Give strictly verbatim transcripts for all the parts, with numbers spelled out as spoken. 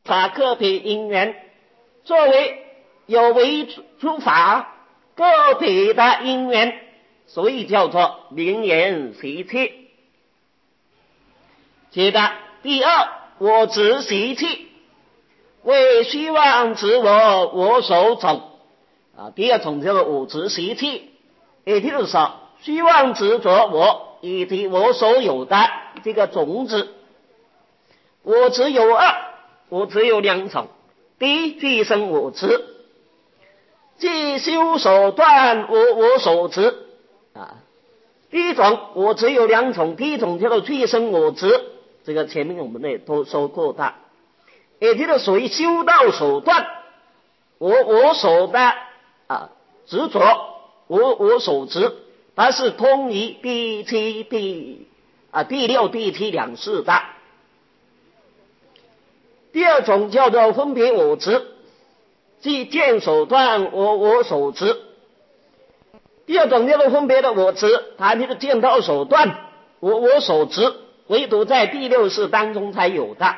法个别因缘，作为有为诸法个别的因缘，所以叫做名言习气。接着第二，我执习气，为虚妄执我我所种啊。第二种叫做我执习气，也就是说虚妄执着我以及我所有的这个种子。我执有二，我执有两种。第一，俱生我执，即修所断我我所执啊。第一种我执有两种，第一种叫做俱生我执，这个前面我们也都说过的，也就是属于修道所断我我所的啊执着，我我所执，它是通于第七第啊第六第七两世的。第二种叫做分别我执，即见所断我我所执。第二种叫做分别的我执，它就是见到所断我我所执，唯独在第六世当中才有的。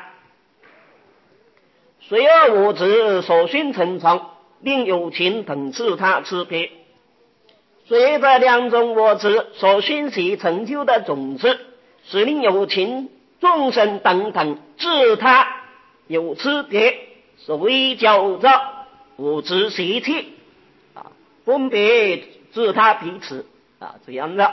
随而我执所熏成成，令有情等自他区别。随着两种我执所熏习成就的种子，使令有情众生等等自他有区别，所以叫做我执习气啊，分别自他彼此啊，这样的。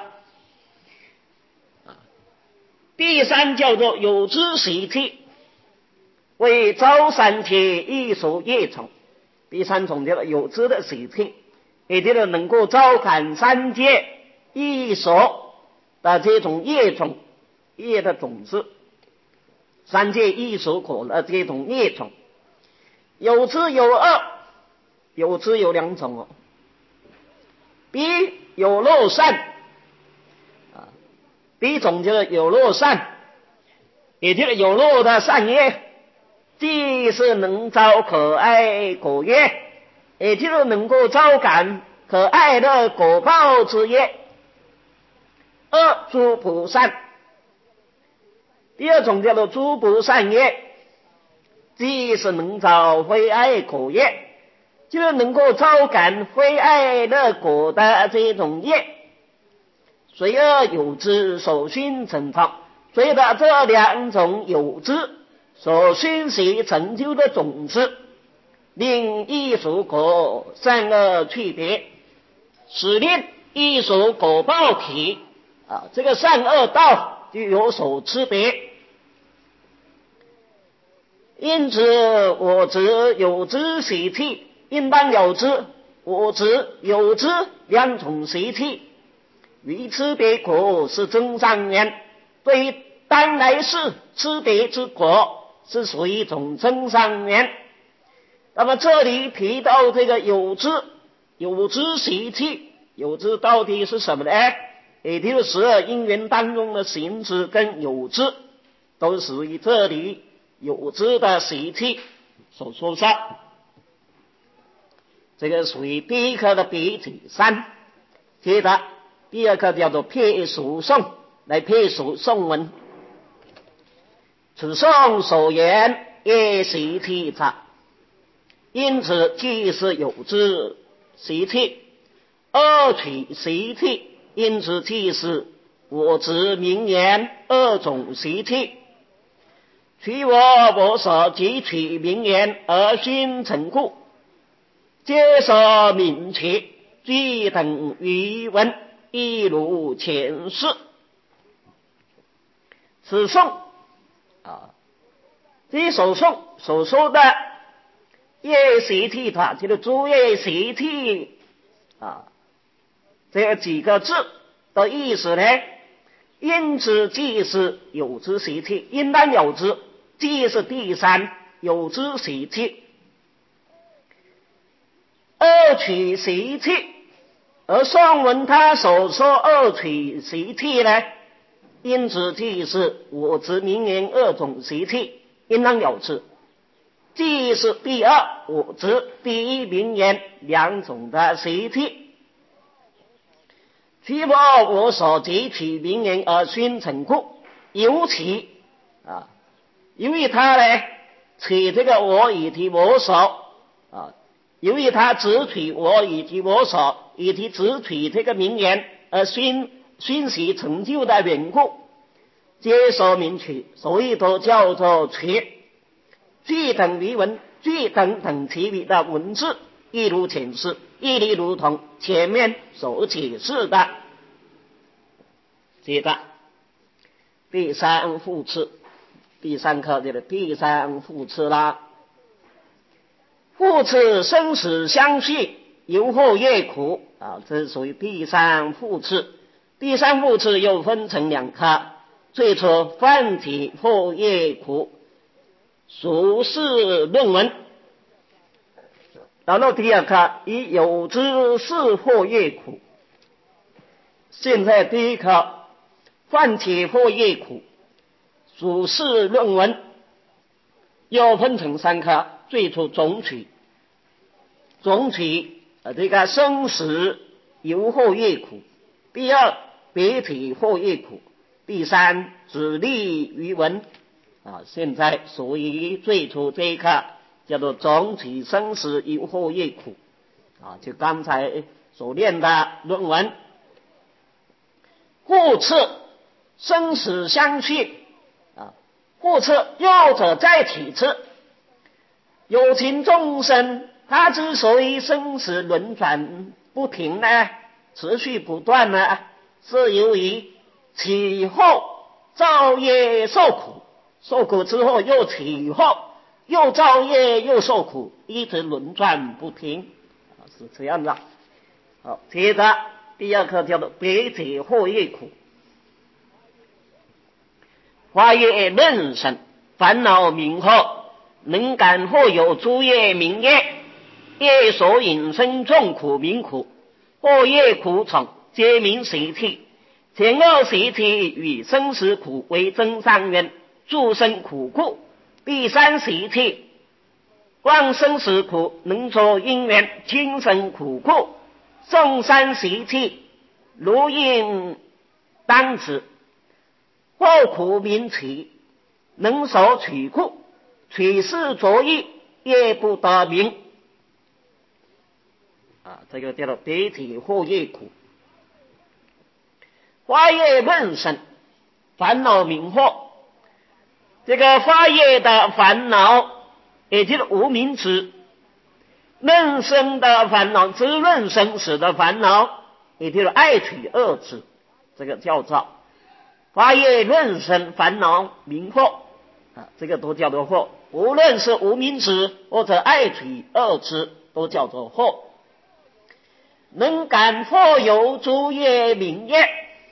第三叫做有知习气，为招三界一所业种。第三种叫做有知的习气，也就是能够招感三界一所的这种业种，业的种子，三界一所果的这种业种。有知有二，有知有两种哦。第一，有漏善啊，第一种就是有漏善，也就是有漏的善业，既是能招可爱果业，也就是能够招感可爱的果报之业。二，诸不善，第二种叫做诸不善业，既是能招非爱果业，就是能够招感非爱的果的这种业。随而有知所熏成成，随着这两种有知所熏习成就的种子，令一属果善恶区别，使令一属果报体啊，这个善恶道就有所区别。因此我执有知习气，应当有知我执有知两种习气，于区别果是增上缘，对于当来世区别之果是属于一种增上缘。那么这里提到这个有知有知习气，有知到底是什么呢？也就是十二因缘当中的行知跟有知都属于这里有知的习气所说上。这个属于第一课的比体三。接着第二课叫做撇属颂，来撇属颂文。此颂所言业习气者，因此既是有知习气，二取习气，因此既是我执名言二种习气。取我我所汲取名言而熏成故，皆所明确，俱等于文，一如前世。此颂啊，这首颂所说的业习气法，就是诸业习气啊，这几个字的意思呢？因此即是有知习气，应当有知，即是第三有知习气。二取习气，而宋文他所说二取习气呢，因此即是我执名言二种习气，应当有知，即是第二我执第一名言两种的习气。取我我所汲取名言而熏成故，尤其啊，由于它呢取这个我以及我所啊，由于他只取我以及我所以及只取这个名言而熏熏习成就的缘故，皆所名取，所以都叫做取。句等于文，句等等其余的文字，一如前世，一律如同前面所解释的。接着第三复次，第三课就是第三复次啦。复次生死相续，由祸业苦啊，这是属于第三复次。第三复次又分成两课，最初泛体祸业苦属是论文，然后第二课以有知是祸业苦。现在第一课泛体祸业苦属是论文又分成三课，最初总取总取呃这个生死由祸业苦，第二别体祸业苦，第三指立于文啊。现在属于最初这一课叫做总取生死由祸业苦啊，就刚才所念的论文。复次生死相续啊，复次又者再体次，有情众生他之所以生死轮转不停呢，持续不断呢，是由于起后造业受苦，受苦之后又起后又造业又受苦，一直轮转不停啊，是这样的。好，接着第二课叫做别解祸业苦。花业论生，烦恼名后，能感或有诸业名业，业所引生众苦名苦，或业苦从，皆名习气。前二习气与生死苦为增上缘，助生苦故。第三习气望生死苦，能作因缘，轻生苦故。宋三习气如应当子，或苦名起，能所取故，取是着意，业不得名啊，这个叫做别体祸业苦。花业论生，烦恼名惑，这个花业的烦恼也就是无名执，论生的烦恼，知论生死的烦恼，也就是爱取二执，这个叫做花业论生烦恼名惑啊，这个都叫做惑。无论是无名执或者爱取二执，都叫做惑。能感或有诸业名业，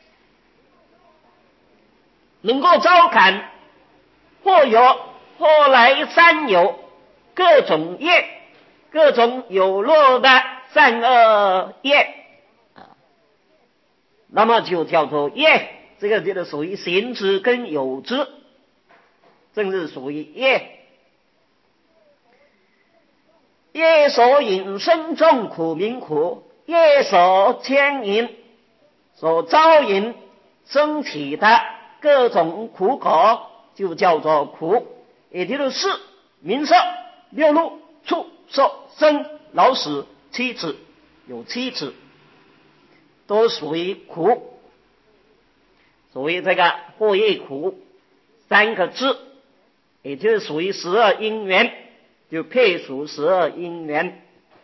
能够招感或有或来三有各种业，各种有漏的善恶业啊，那么就叫做业。这个就是属于行之跟有之，正是属于业。业所引生众苦名苦，业所牵引所招引升起的各种苦果，就叫做苦。也就是四名色六路触受生老死七子，有七子都属于苦。所以这个祸业苦三个字，也就是属于十二因缘，就配属十二因缘。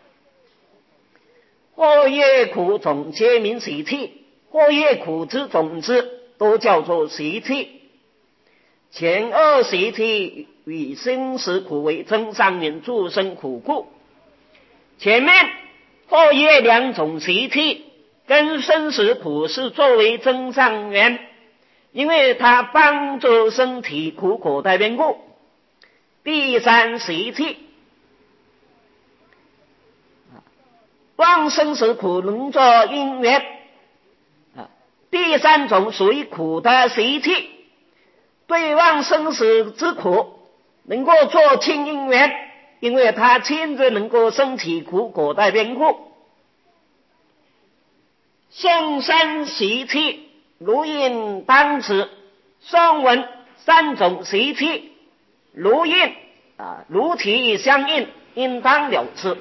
祸业苦总皆名习气，祸业苦之总之都叫做习气。前二习气与生死苦为增上缘，助生苦故。前面祸业两种习气跟生死苦是作为增上缘，因为它帮助身体苦果的缘故。第三习气望生死苦能作因缘啊，第三种属于苦的习气，对望生死之苦能够做清因缘，因为它亲自能够升起苦果的缘故。宋三习气如应当子，宋文三种习气如应啊，如体相应，应当了之。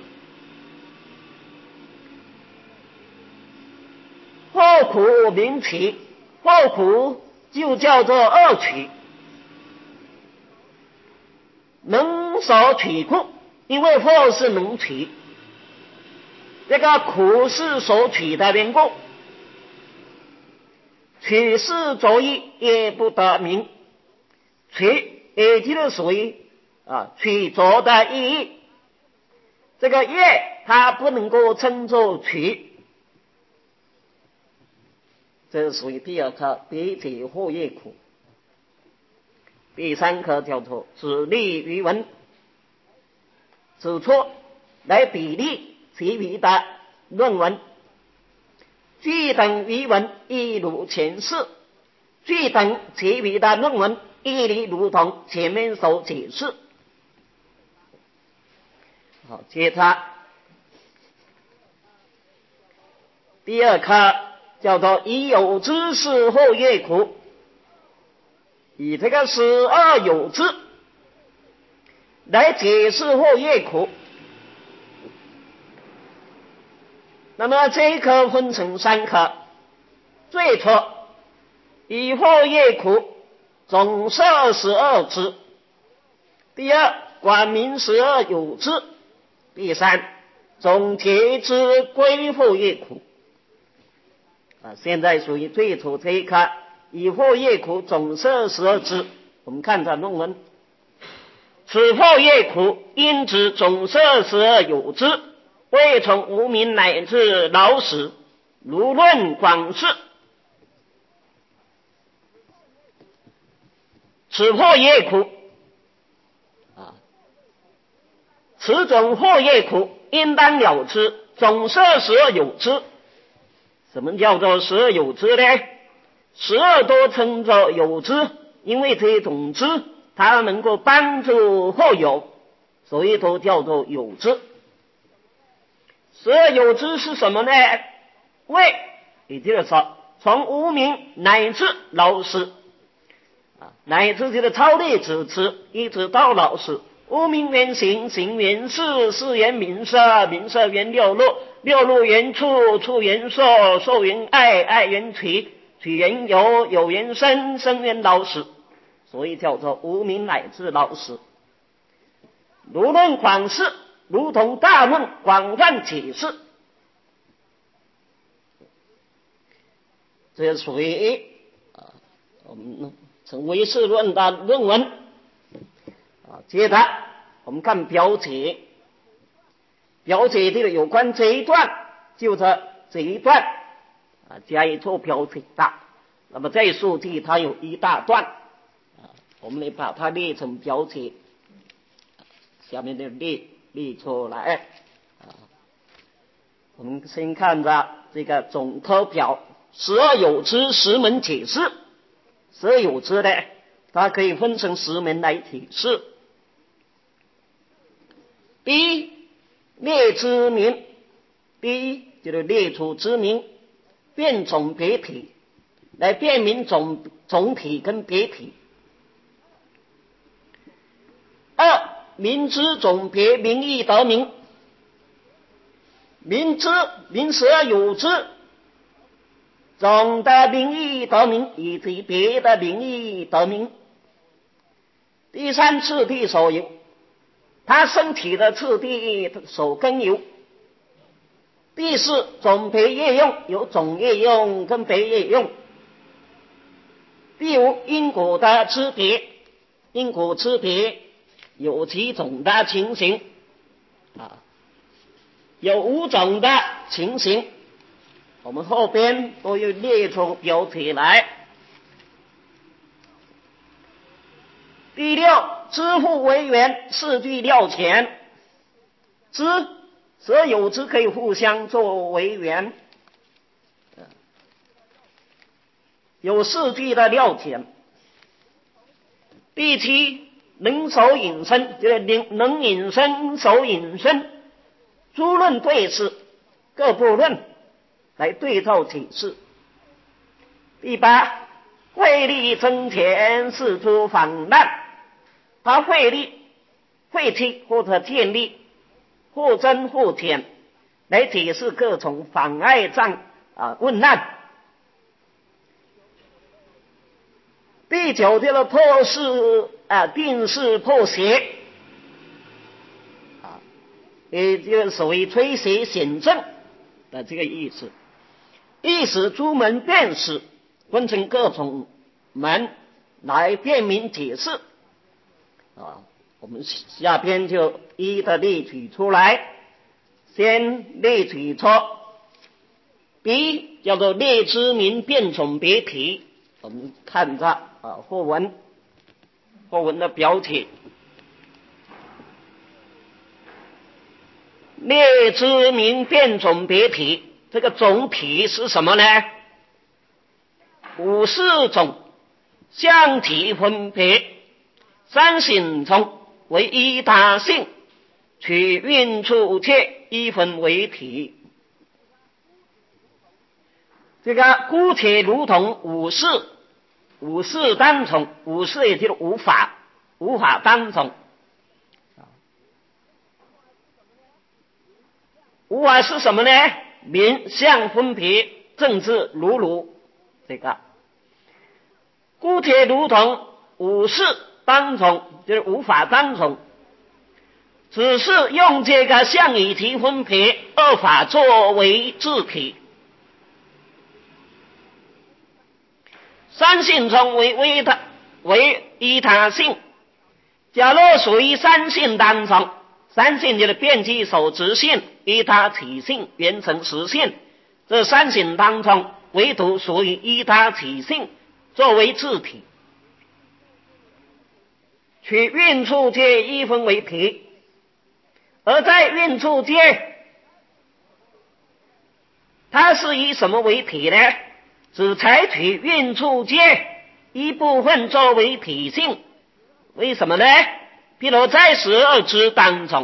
祸苦名取，祸苦就叫做恶取，能所取苦，因为祸是能取，这个苦是所取的缘故。取是作意也不得名，取也就是属于啊取作的意义，这个业它不能够称作取，这是属于第二课别解祸业苦。第三课叫做指例于文，指出来比例其余的论文，据等于文一如前世，据等其余的论文一理如同前面所解释。好，接着第二课叫做以有知识祸业苦，以这个十二有知来解释祸业苦。那么这一课分成三课，最初以祸业苦总摄十二支，第二管明十二有支，第三总结之归祸业苦。啊，现在属于最初这一课以祸业苦总摄十二支。我们看着论文，此祸业苦因之总摄十二有支，未从无名乃至老死，如论广释。此祸业苦啊，此种祸业苦应当了之，总摄十二有支。什么叫做十二有支呢？十二多称作有支，因为这种支它能够帮助祸有，所以都叫做有支。十二有支是什么呢？为，也就是说从无名乃至老死啊，乃至这个超列之词一直到老死。无名缘行，行缘事，事缘名色，名色缘六路，六路缘处，处缘受，受缘爱，爱缘取，取缘有，有缘生，生缘老死，所以叫做无名乃至老死。如论广释，如同大论广泛解释，这属于啊我们称为是论的论文啊。接着我们看表解，表解这个有关这一段，就是这一段啊加以做表解的。那么这数题它有一大段啊，我们来把它列成表解，下面的列列出来啊。我们先看着这个总科表，十二有支十门解释。十二有支呢，它可以分成十门来解释。第一，列支名，第一就是列出支名，辨总别体，来辨明总总体跟别体。二，明知总别名义得名，明知明十二有支总的名义得名，以及别的名义得名。第三，次第所有，它身体的次第所根由。第四，总别业用，有总业用跟别业用。第五，因果的区别，因果区别有几种的情形啊，有五种的情形，我们后边都有列出表起来。第六，知互为缘，四句料前，知十二有支可以互相作为缘，有四句的料前。第七，能守引申，就是能引申守引申，诸论对释，各部论来对照解释。第八，惠利增前，事出反滥，它惠利废弃或者建立，或增或减，来解释各种妨碍障啊问难。第九条的破事啊定事破邪啊，也就是所谓推邪显正的这个意思。意思诸门辨识分成各种门来辨明解释啊，我们下边就一一的列举出来。先列举出第一叫做列知名变种别体，我们看着啊或文或文的标题，列知名变种别体，这个种体是什么呢？五四种相体分别，三性中为一他性，取运处界一分为体。这个姑且如同五事，五事单从，五事也就是无法，无法单从。无法是什么呢？名相分别，正字如如，这个姑且如同五事单从，就是无法单从，只是用这个相与体分别二法作为自体。三性中为为他为依他性，假若属于三性当中，三性就是遍计手执性、依他体性、缘成实性，这三性当中唯独属于依他体性作为自体，取运处界一分为体。而在运处界，它是以什么为体呢？只采取运处界一部分作为体性。为什么呢？譬如在十二支当中，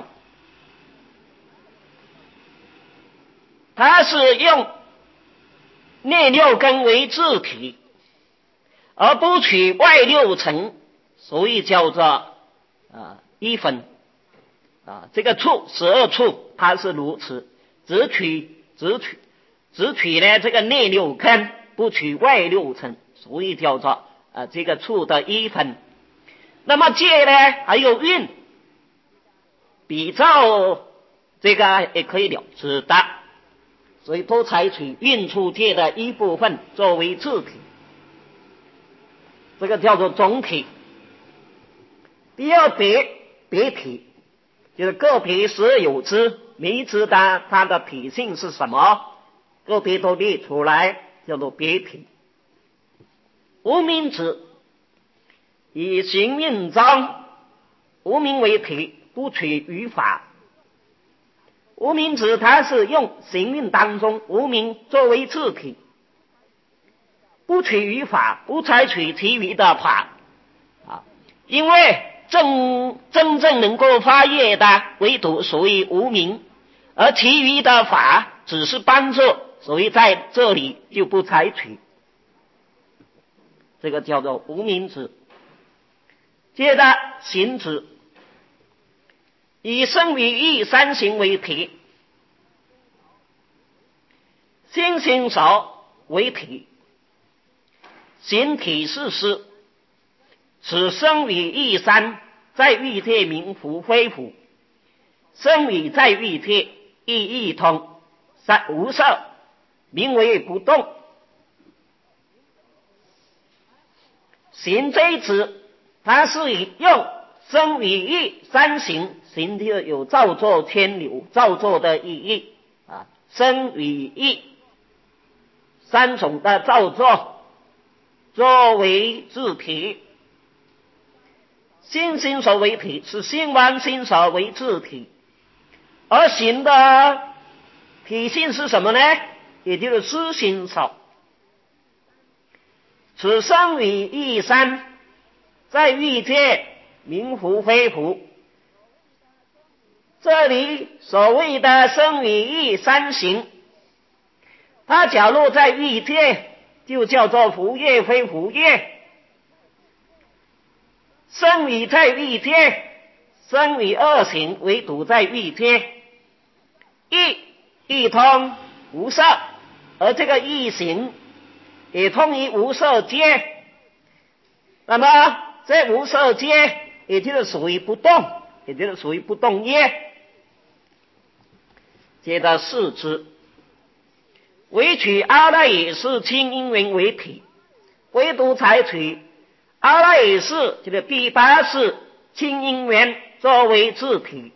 它是用内六根为自体，而不取外六尘，所以叫做啊一分啊。这个处十二处它是如此，只取只取只取呢这个内六根，不取外六尘，所以叫做啊这个处的一分。那么界呢还有运，比照这个也可以了知的，所以都采取运处界的一部分作为自体，这个叫做总体。第二别别体，就是个别时有之，没知道它的体性是什么，个别都列出来，叫做别体。无名指以行运中无名为体，不取于法。无名指它是用行运当中无名作为自体，不取于法，不采取其余的法啊，因为正真正能够发业的唯独属于无名，而其余的法只是帮助，所以在这里就不采取，这个叫做无名指。接着行指以生与意三行为体，心行手为体，形体是师，此生与意三在欲界名符非符，生与在欲界意义通，三无色名为不动。行这一指它是以用生与意三行，行就有造作牵流造作的意义啊，生与意三种的造作作为自体。心行手为体，是心王心手为自体，而行的体性是什么呢？也就是思行手。此生与意三在欲界名符非符，这里所谓的生与意三行，它假若在欲界就叫做符业非符业，生与在欲界生与二行唯独在欲界，意意通无色，而这个意行也通于无色界，那么这无色界也就是属于不动，也就是属于不动业。接着四支，唯取阿赖耶识清因缘为体，唯独采取阿赖耶识这个第八识清因缘作为自体。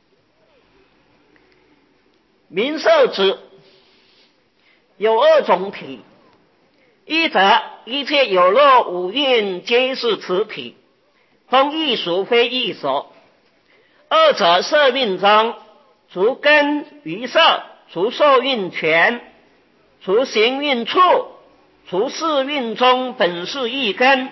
名色支有二种体，一则一切有漏五蕴皆是此体，通异熟非异熟；二者色蕴中，除根余色，除受蕴权，除行蕴处，除事蕴中本是一根，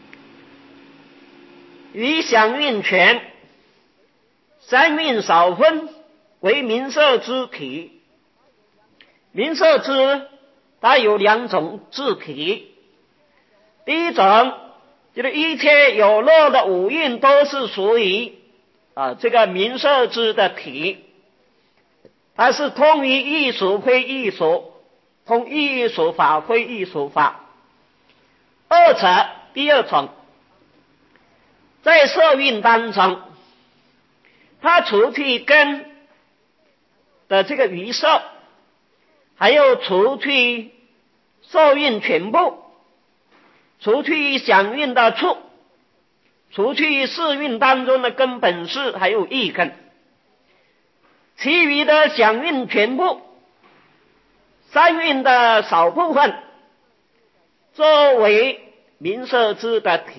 余想蕴权，三蕴少分为名色之体。名色之它有两种自体，第一种就是一切有漏的五蕴都是属于啊这个名色之的体，它是通于异熟非异熟，通异熟法非异熟法。二者第二种，在色蕴当中，它除去根的这个余色，还有除去受蕴全部，除去想蕴的处，除去事蕴当中的根本是还有意根，其余的想蕴全部，三蕴的少部分作为名色之的体。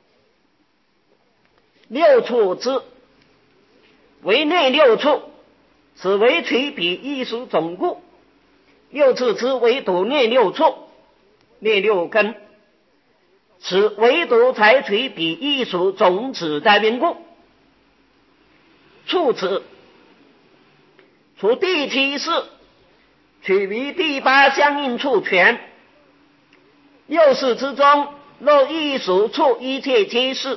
六处之为内六处，此为取彼异熟总故，六处之唯独内六处，内六根，此唯独采取彼异熟种子的缘故。处之除第七识取于第八相应处权，六识之中若异熟处一切皆是。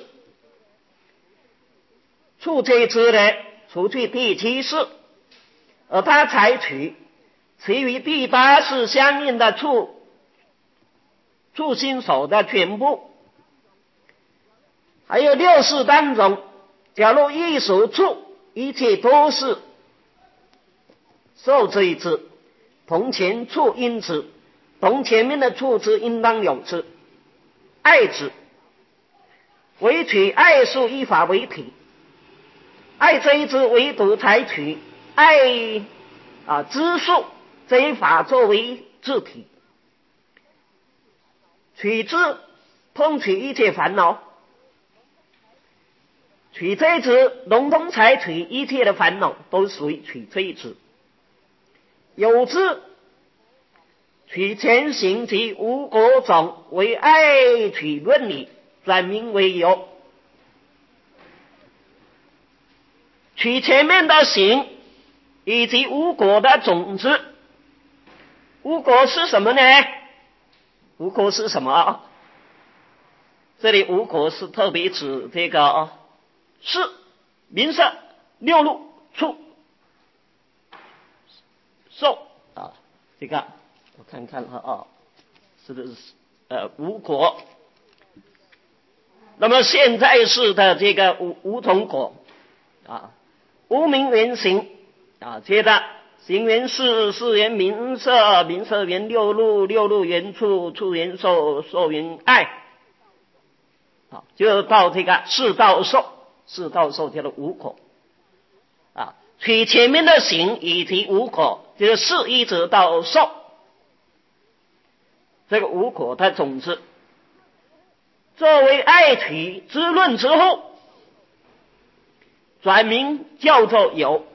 处这之呢，除去第七识，而他采取其余第八识相应的处处心所的全部。还有六识当中，假如异熟处一切都是受之一之，同前处因之，同前面的处之应当有之。爱之唯取爱数一法为体，爱这一支唯独采取爱啊知数这一法作为自体，取之通取一切烦恼，取这一支笼统采取一切的烦恼，都属于取这一支。有之取前行及无果种为爱取论理，转名为有。取前面的行以及无果的种子，无果是什么呢？无果是什么？这里无果是特别指这个是名色六路处受啊，这个我看看哈啊，是的是呃无果。那么现在是的这个无无同果啊。无名缘行啊，接着行缘事，事缘名色，名色缘六路，六路缘处，处缘受，受缘爱，啊，就到这个四道受，四道受叫做无果啊。取前面的行以及无果，就是四一直到受，这个无果的种子，作为爱取之论之后，转名叫做有。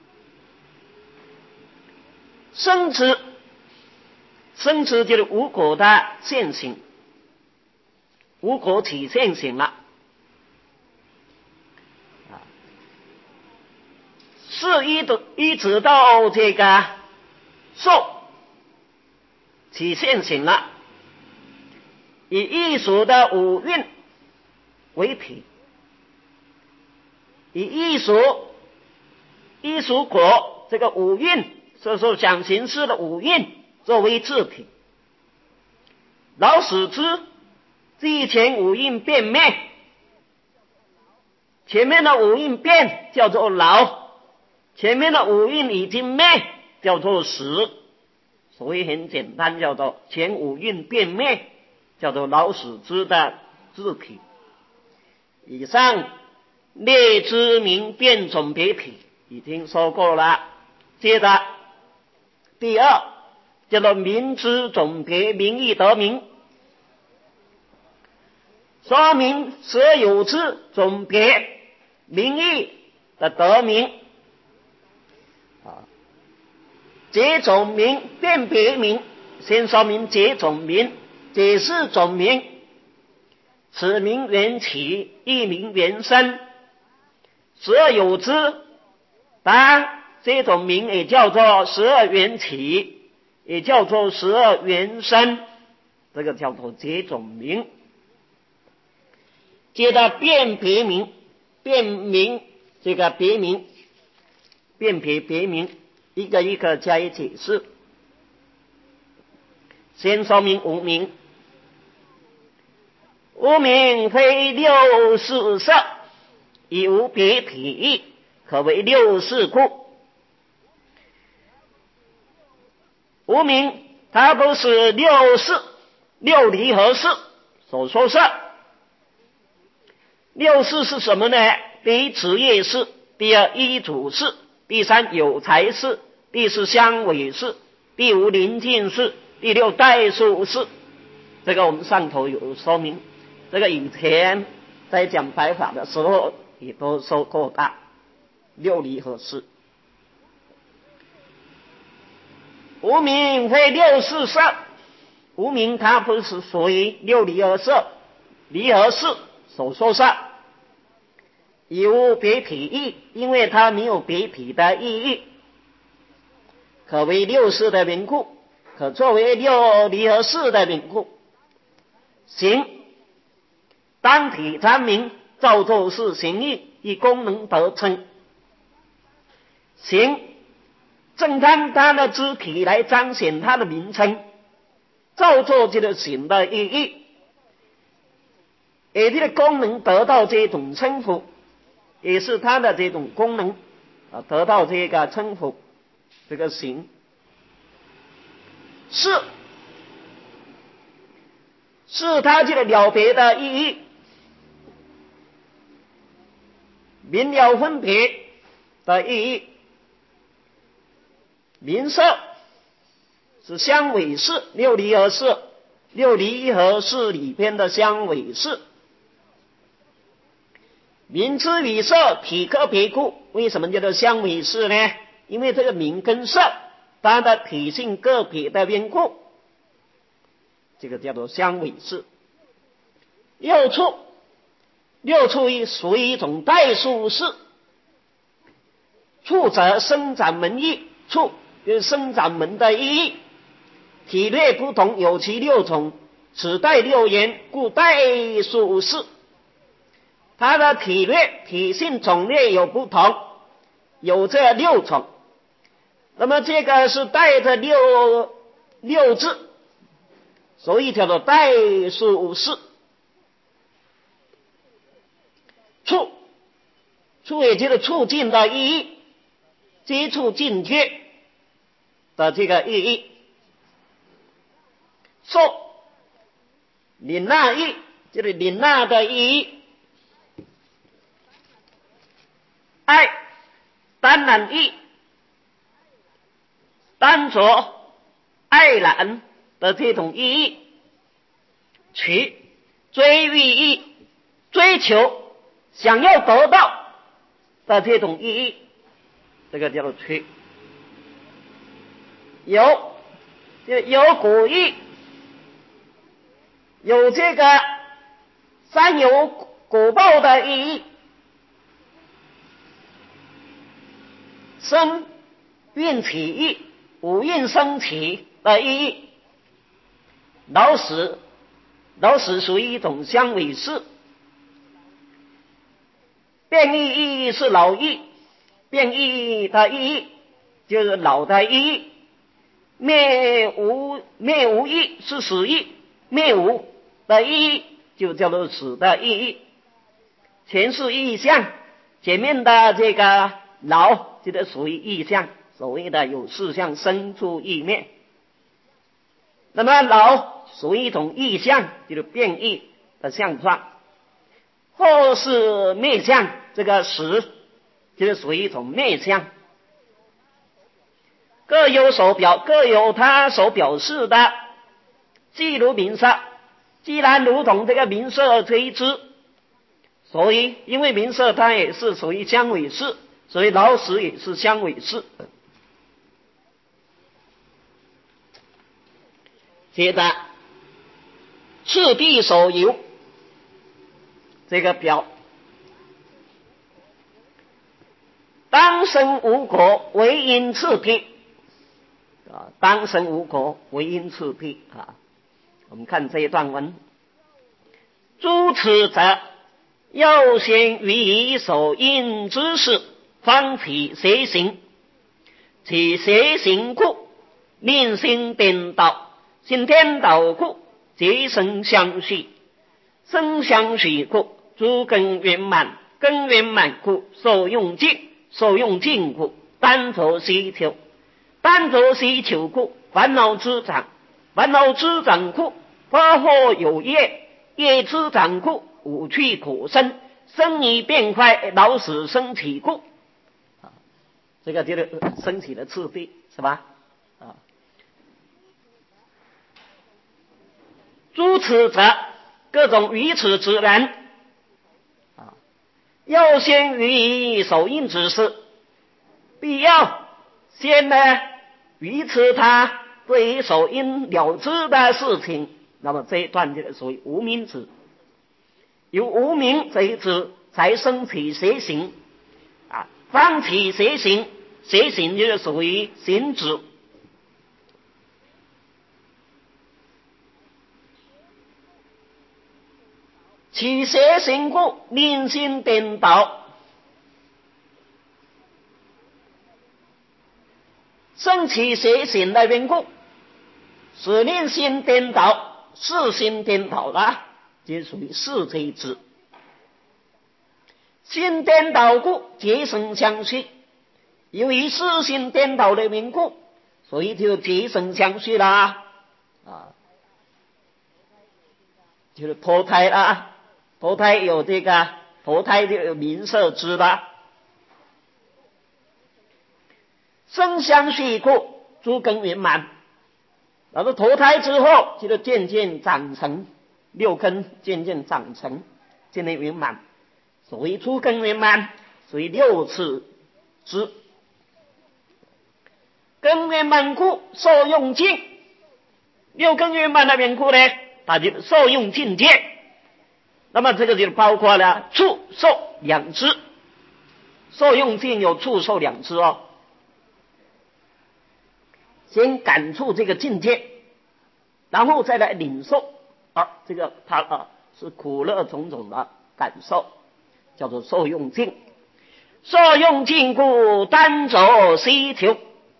生之，生之就是无果的现行，无果起现行了。是一直一直到这个受起现行了，以异熟的五蕴为体。 以一属一属果这个五蕴，所以说想行识的五蕴作为自体。老使之之前五蕴变灭，前面的五蕴变叫做老，前面的五蕴已经灭叫做使，所以很简单，叫做前五蕴变灭，叫做老使之的自体。以上列之名变种别体已经说过了，接着第二叫做名之总别名义得名，说明所有之总别名义的得名。解总名辨别名，先说明解总名，解释总名。此名缘起，一名缘生，十二有之，当然这种名也叫做十二缘起，也叫做十二缘生，这个叫做解总名。接着辨别名，辨明这个别名，辨别别名，一个一个加以解释。先说明无名，无名非六事色，以无别体，可为六事故。无名它不是六事六离合事所说是。六事是什么呢？第一职业事，第二依主事，第三有财事，第四相违事，第五临近事，第六代数事。这个我们上头有说明，这个以前在讲白法的时候也都说过的。六离合事，无名非六事色，无名它不是属于六离合色离合事所说上，以无别体义，因为它没有别体的意义，可为六事的缘故，可作为六离合事的缘故。行单体单名，造作是行义，以功能得称。行正当它的肢体来彰显它的名称，造作这个行的意义，也这个功能得到这种称呼，也是它的这种功能啊，得到这个称呼。这个行是是它这个了别的意义，明了分别的意义。名色是相违事，六离合事，六离合事里边的相违事。名之与色体科别故，为什么叫做相违事呢？因为这个名跟色它的体性个别的缘故，这个叫做相违事。六处，六处属于一种代数事，处则生长门义，处就是生长门的意义，体略不同，有其六种，此代六言，故代数事。它的体略体性种类有不同，有这六种，那么这个是带着六六字，所以叫做代数事。处处也就是促进的意义，接触进阶的这个意义。受领纳义，就是领纳的意义。爱当然义，当着爱染的这种意义。取追欲义，追求想要得到的这种意义，这个叫做取。有就有果义，有这个三有果报的意义。生运起义，五蕴生起的意义。老死老死属于一种相违事， 变异意义是老义，变异的意义就是老的意义。灭无灭无义是死义，灭无的意义就叫做死的意义。全是意象，前面的这个老这个属于意象，所谓的有四象生出意灭。那么老属于一种意象，就是变异的相状。或是灭相，这个死就是属于一种灭相。各有所表，各有它所表示的。既如名色，既然如同这个名色垂之，所以因为名色它也是属于相违事，所以老死也是相违事。接着赤壁所游，这个表当生无果，唯因赤壁啊，当生无果，唯因赤壁啊。我们看这一段文，诸此者，又先于以所应之事，方起邪行，其邪行故，令心颠倒，心颠倒故，皆生相续，生相续故，诸根圆满，根圆满故，受用尽，受用尽故，单着希求，单着希求故，烦恼之长，烦恼之长故，发祸有业，业之长故，五趣苦生，生以变坏，老死生起故。啊，这个就是升起的赤壁，是吧？啊，诸此者，各种于此之人，啊，要先予以手印之事，必要先呢于此他对于手印了知的事情。那么这一段就属于无明子，由无明这一支才生起邪行啊，放起邪行，邪行就是属于行止。起邪行故，令心颠倒，生起邪行的缘故，使令心颠倒。世心颠倒了，就属于世这一支。心颠倒故，结生相续。由于世心颠倒的缘故，所以就结生相续啦，啊，就是脱胎啦。脱胎有这个脱胎就有名色知啦。生相续故，诸根圆满。然后投胎之后，就渐渐长成，六根渐渐长成，渐渐圆满。所谓诸根圆满，属于六次之。根圆满故，受用尽。六根圆满的缘故呢，它就受用尽见。那么这个就包括了触、受两支。受用尽有触、受两支哦。先感触这个境界，然后再来领受啊，这个它啊是苦乐种种的感受，叫做受用尽。受用尽故，单着希求。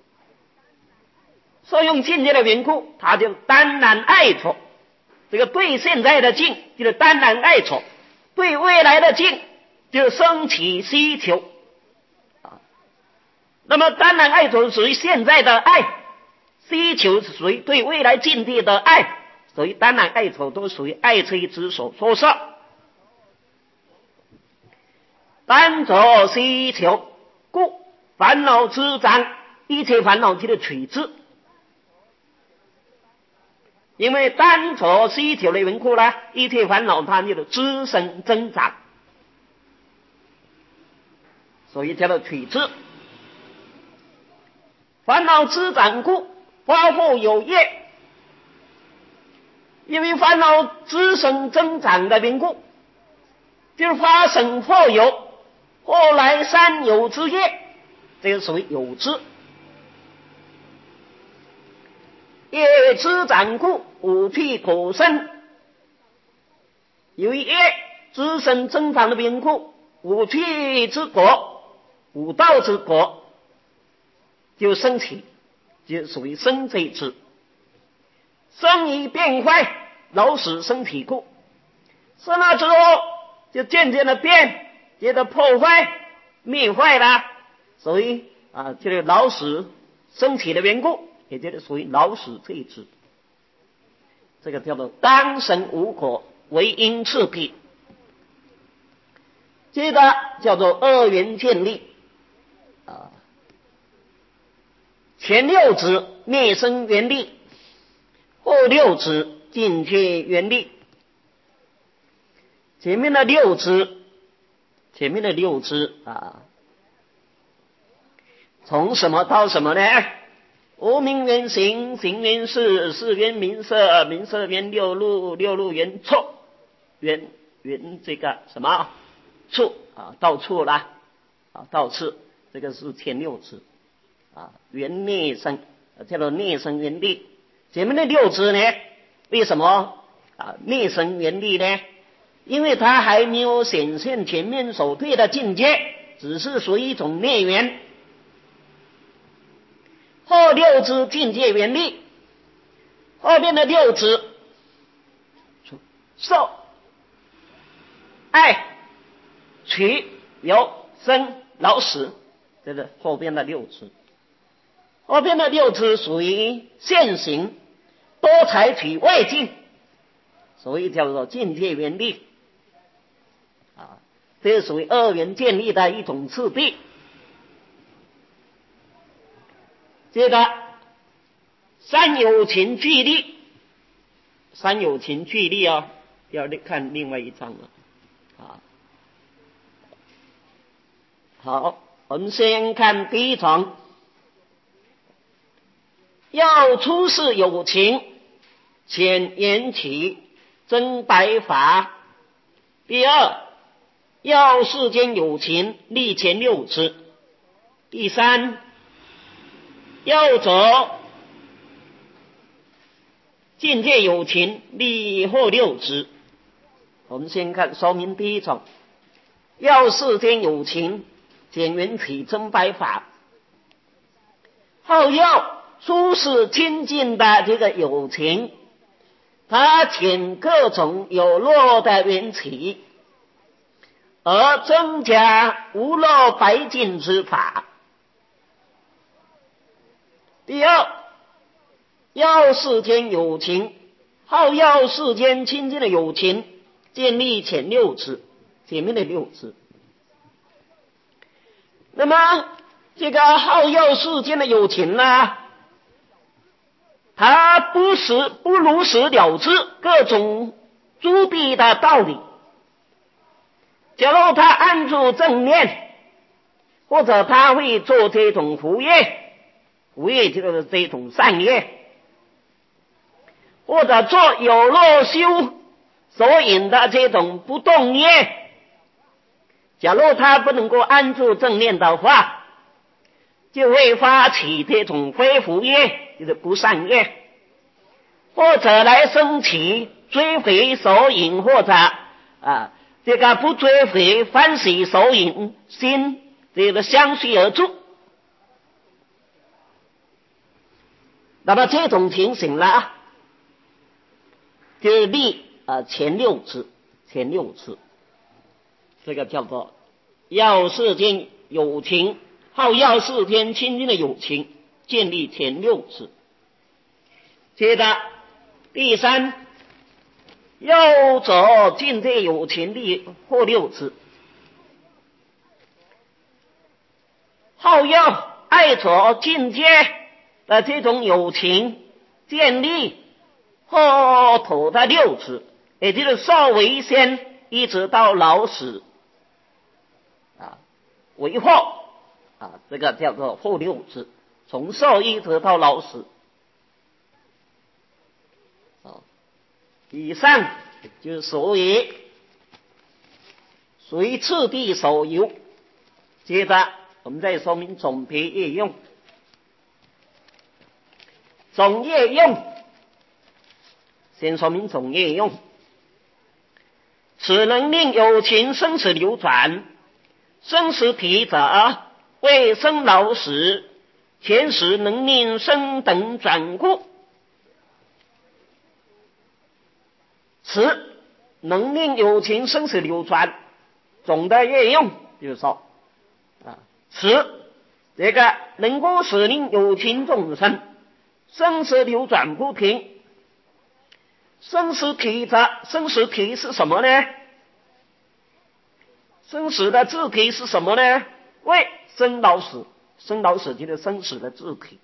受用境界的缘故，它就单然爱着。这个对现在的境就是单然爱着，对未来的境就升起希求啊。那么单然爱着属于现在的爱。希求是属于对未来境地的爱，所以单然爱着都属于爱这一支所说摄。单着希求故，烦恼之长，一切烦恼就取之。因为单着希求的缘故呢，一切烦恼它就滋生增长，所以叫做取之。烦恼之长故，发祸有业。因为烦恼滋生增长的缘故，就发生祸有，后来三有之业，这个属于有之。业之长故，五趣苦生。由于业滋生增长的缘故， 五趣之国，五道之国，就生起，就属于生这一支。生以变坏，老死生体故。生了之后，就渐渐的变，接着破坏、灭坏了，所以啊，这个老死生体的缘故，也就是属于老死这一支。这个叫做当生无果，为因次第。接着叫做二元建立啊，前六支灭生原力，后六支境界原力。前面的六支，前面的六支啊，从什么到什么呢？无名缘行，行缘事，事缘名色，名色缘六路，六路缘处，缘缘这个什么处啊？到处啦啊，到处，这个是前六支啊，缘内生，叫做内生缘力。前面的六支呢，为什么啊内生缘力呢？因为它还没有显现前面所对的境界，只是属于一种内缘。后六支境界原力，后面的六支受、爱、取、有、生、老死，这是后边的六支。后边的六支属于现行，多采取外境，所以叫做境界原力啊，这是属于二元建立的一种次第。接着三有情聚力，三有情聚力啊，要看另外一章了啊。好，我们先看第一章，要出世有情，显缘起，真白法。第二，要世间有情，立前六支。第三，要走境界有情，立后六支。我们先看说明第一种，要世间有情，显缘起，真白法。后要出世清净的这个有情，它显各种有漏的缘起，而增加无漏白净之法。第二，要世间有情，好要世间清净的有情，建立前六支，前面的六支。那么这个好要世间的有情呢，他不实不如实了知各种诸弊的道理。假如他按住正念，或者他会做这种福业，福业就是这种善业，或者做有漏修所引的这种不动业。假如他不能够安住正念的话，就会发起这种非福业，就是不善业，或者来升起追悔所引，或者啊这个不追悔欢喜所引心，这个相续而住。那么这种情形呢，就立啊前六支，前六支，这个叫做要世间有情，好要世间清净的有情，建立前六支。接着第三，要走境界有情，立后六支。好要爱着境界的这种有情，建立后头的六支，也就是受为先一直到老死啊，为后啊，这个叫做后六支，从受一直到老死。啊，以上就是属于属于次第所有。接着我们再说明总别业用。总业用，先说明总业用。此能令有情生死流转， 生死体者，为生老死，前世能令生等转故。此能令有情生死流转，总的业用就是说啊，此这个能够使令有情众生生死流转不停。生死体者，生死体是什么呢？生死的字体是什么呢？为生老死，生老死就是生死的字体。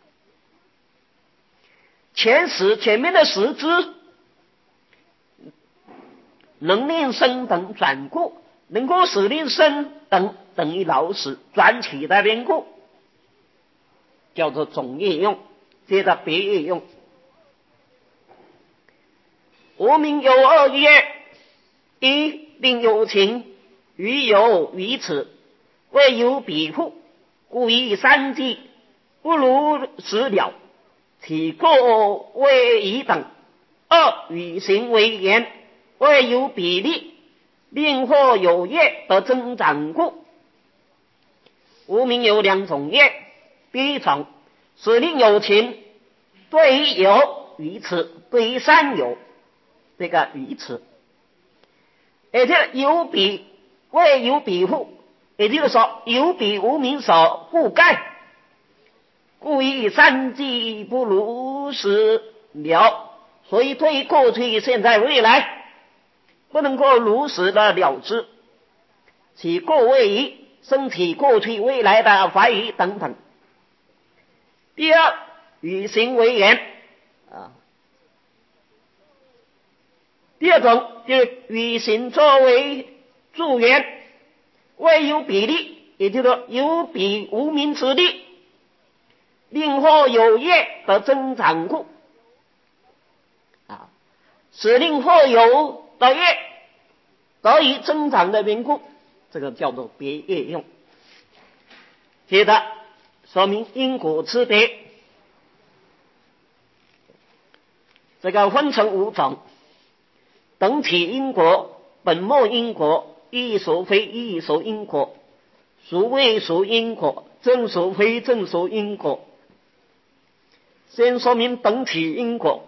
前死前面的死字，能令生等转故，能够使令生等等于老死转起的缘故，叫做总业用。接着别业用。无名有二业：一令有情于有于此，为有彼户，故以三际，不如实了，体过为乙等。二与行为言，为有比例，令或有业而增长故。无名有两种业，第一种使令有情对于有于此，对于三有这个于此，而且有比为有比户，也就是说有比无名所覆盖，故以三际不如实了。所以对过去现在未来不能够如实的了知，其过位于身体过去未来的怀疑等等。第二与行为言啊，第二种就是与行作为助缘，为有比例，也就是说有比无名之力，令或有业的增长故啊，使令或有的业得以增长的缘故，这个叫做别业用。接着说明因果之别，这个分成五种：等体因果、本末因果、异熟非异熟因果、孰未熟因果、正熟非正熟因果。先说明等体因果。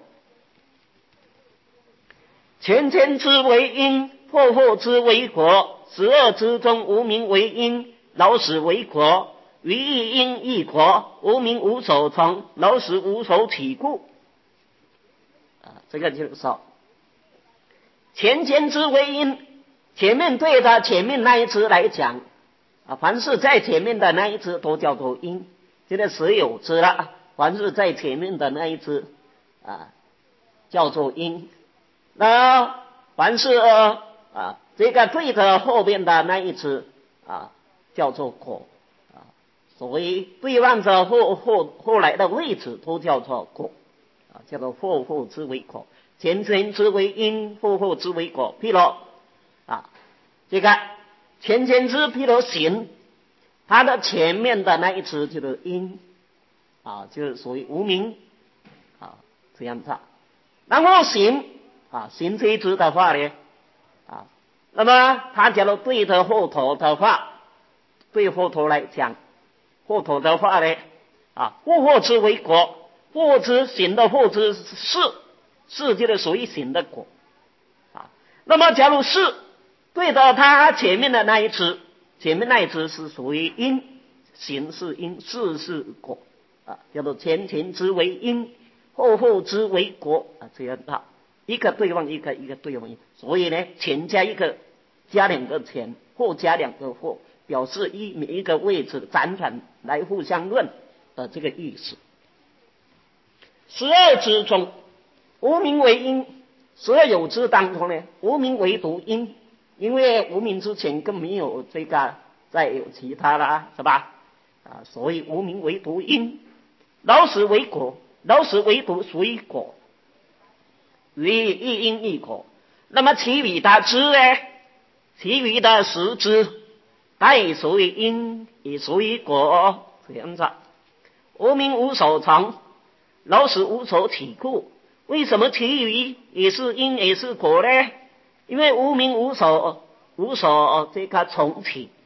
前天之为因，后后之为果，十二之中无名为因，老死为果，于一因一果，无名无所从，老死无所起故啊，这个就是说前天之为因，前面对着前面那一支来讲啊，凡是在前面的那一支都叫做因，现在十有支了，凡是在前面的那一支啊叫做因。那凡是啊这个对着后边的那一支啊叫做果啊，所以对望着后后后来的位置都叫做果啊，叫做后后之为果，前前之为因，后后之为果。譬如啊这个前前之譬如行，它的前面的那一支就是因啊，就是属于无名啊这样子。然后行啊，行这一支的话呢啊，那么他假如对着后头的话，对后头来讲，后头的话呢啊，后后之为果，后之行的后之是是就是属于行的果啊。那么假如是对着他前面的那一支，前面那一支是属于因，行是因，是是果啊，叫做前前之为因，后后之为果啊，这样啊，一个对望一个，一个对望一个，所以呢，前加一个，加两个前，后加两个后，表示一每一个位置辗转来互相论的这个意思。十二支中，无名为因，十二有支当中呢，无名唯独因，因为无名之前更没有这个再有其他啦，是吧？啊，所以无名唯独因，老死为果，老死唯独属于果，于一因一果。那么其余的支呢？其余的十支，它也属于因，也属于果，这样子。无名无所从，老死无所起故。为什么其余也是因也是果呢？因为无名无所无所这个从起，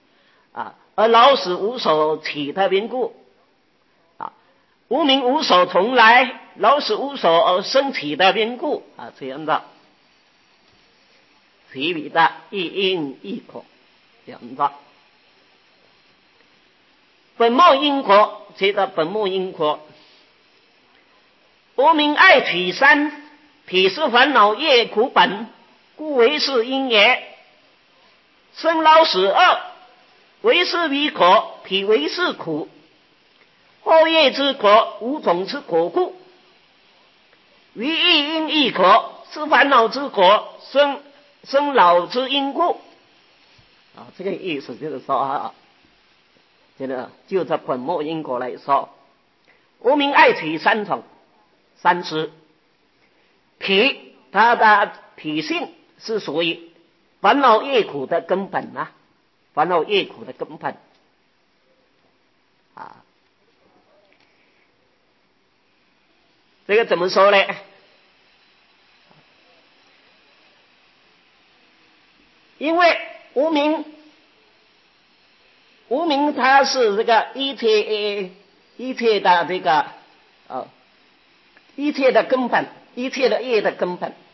啊，而老死无所起的缘故啊，无名无所从来，老死无所而生起的缘故啊，这样的其余的一因一果，这样的本末因果，这个本末因果，无名爱取三，彼是烦恼业苦本，故为是因也。生老死二，为是为果，彼为是苦。后业之果，五种之果故。于一因一果，是烦恼之果，生生老之因故。啊，这个意思就是说啊，这个就这本末因果来说，无名爱取三种，三支。脾它的脾性是属于烦恼业苦的根本啊，烦恼业苦的根本啊。这个怎么说呢？因为无明，无明它是这个一切一切的这个呃一切的根本，一切的业的根本。